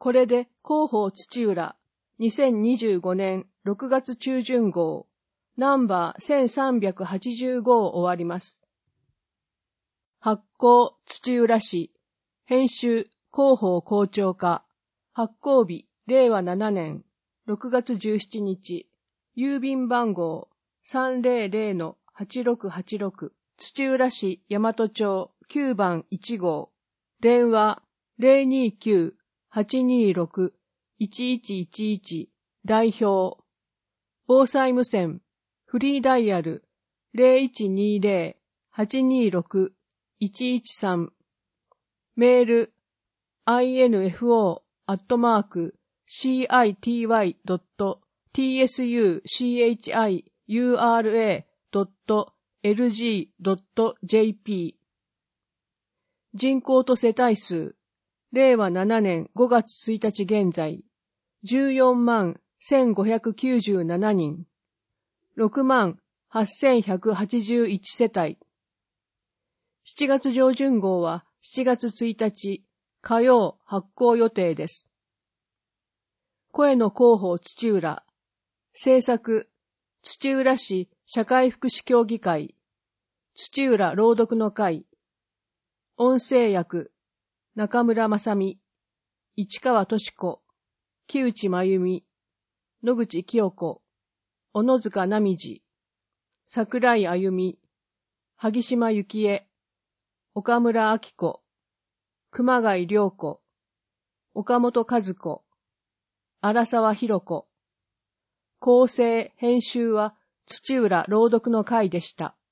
これで広報土浦2025年6月中旬号ナンバー1385を終わります。発行土浦市編集広報校長課発行日令和7年6月17日郵便番号300-8686土浦市大和町9番1号電話029-826-1111代表防災無線フリーダイヤル 0120-826-113 メール info@city.tsuchiura.lg.jp 人口と世帯数令和7年5月1日現在14万1597人6万8181世帯7月上旬号は7月1日火曜発行予定です。声の広報土浦制作土浦市社会福祉協議会土浦朗読の会音声役中村正美市川敏子木内真由美野口清子小野塚奈美次桜井あゆみ萩島幸恵岡村明子熊谷良子岡本和子荒沢博子構成編集は土浦朗読の会でした。